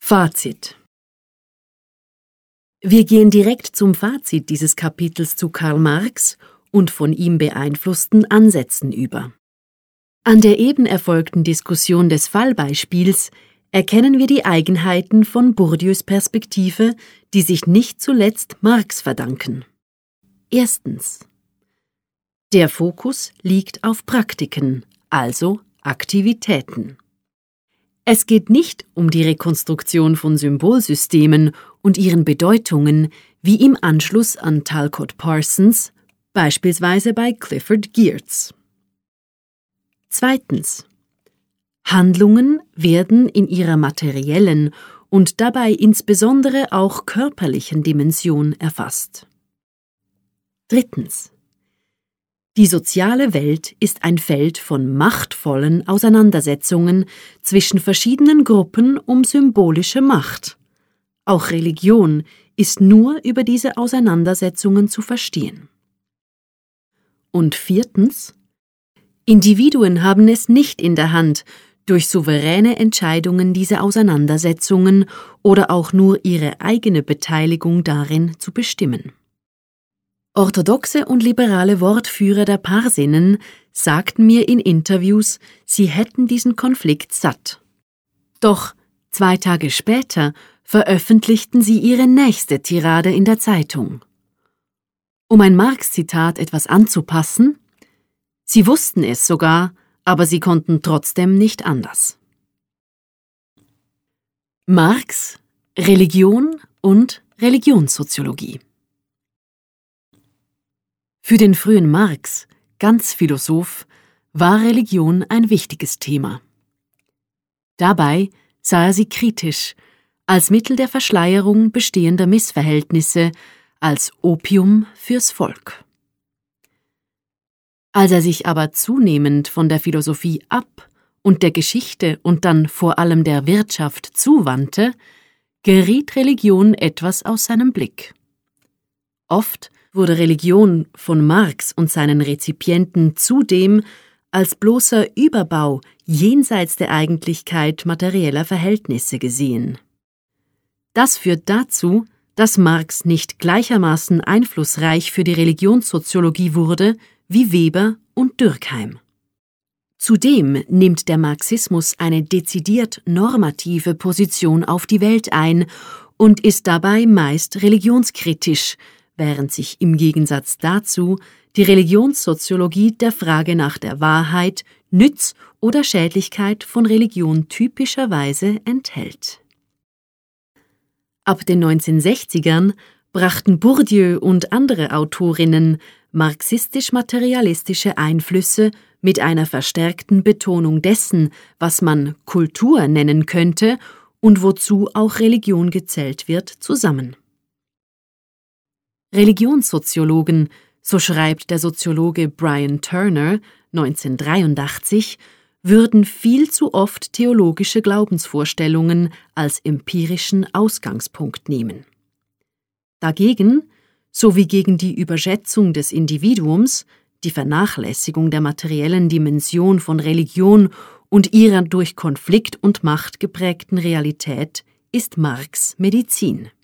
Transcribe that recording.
Fazit. Wir gehen direkt zum Fazit dieses Kapitels zu Karl Marx und von ihm beeinflussten Ansätzen über. An der eben erfolgten Diskussion des Fallbeispiels erkennen wir die Eigenheiten von Bourdieus Perspektive, die sich nicht zuletzt Marx verdanken. Erstens. Der Fokus liegt auf Praktiken, also Aktivitäten. Es geht nicht um die Rekonstruktion von Symbolsystemen und ihren Bedeutungen wie im Anschluss an Talcott Parsons, beispielsweise bei Clifford Geertz. Zweitens. Handlungen werden in ihrer materiellen und dabei insbesondere auch körperlichen Dimension erfasst. Drittens. Die soziale Welt ist ein Feld von machtvollen Auseinandersetzungen zwischen verschiedenen Gruppen um symbolische Macht. Auch Religion ist nur über diese Auseinandersetzungen zu verstehen. Und viertens. Individuen haben es nicht in der Hand, durch souveräne Entscheidungen diese Auseinandersetzungen oder auch nur ihre eigene Beteiligung darin zu bestimmen. Orthodoxe und liberale Wortführer der Parsinnen sagten mir in Interviews, sie hätten diesen Konflikt satt. Doch 2 Tage später veröffentlichten sie ihre nächste Tirade in der Zeitung. Um ein Marx-Zitat etwas anzupassen: Sie wussten es sogar, aber sie konnten trotzdem nicht anders. Marx, Religion und Religionssoziologie. Für den frühen Marx, ganz Philosoph, war Religion ein wichtiges Thema. Dabei sah er sie kritisch, als Mittel der Verschleierung bestehender Missverhältnisse, als Opium fürs Volk. Als er sich aber zunehmend von der Philosophie ab und der Geschichte und dann vor allem der Wirtschaft zuwandte, geriet Religion etwas aus seinem Blick. Oft wurde Religion von Marx und seinen Rezipienten zudem als bloßer Überbau jenseits der Eigentlichkeit materieller Verhältnisse gesehen. Das führt dazu, dass Marx nicht gleichermaßen einflussreich für die Religionssoziologie wurde wie Weber und Durkheim. Zudem nimmt der Marxismus eine dezidiert normative Position auf die Welt ein und ist dabei meist religionskritisch, während sich im Gegensatz dazu die Religionssoziologie der Frage nach der Wahrheit, Nütz oder Schädlichkeit von Religion typischerweise enthält. Ab den 1960ern brachten Bourdieu und andere Autorinnen marxistisch-materialistische Einflüsse mit einer verstärkten Betonung dessen, was man Kultur nennen könnte und wozu auch Religion gezählt wird, zusammen. Religionssoziologen, so schreibt der Soziologe Brian Turner 1983, würden viel zu oft theologische Glaubensvorstellungen als empirischen Ausgangspunkt nehmen. Dagegen, sowie gegen die Überschätzung des Individuums, die Vernachlässigung der materiellen Dimension von Religion und ihrer durch Konflikt und Macht geprägten Realität, ist Marx Medizin.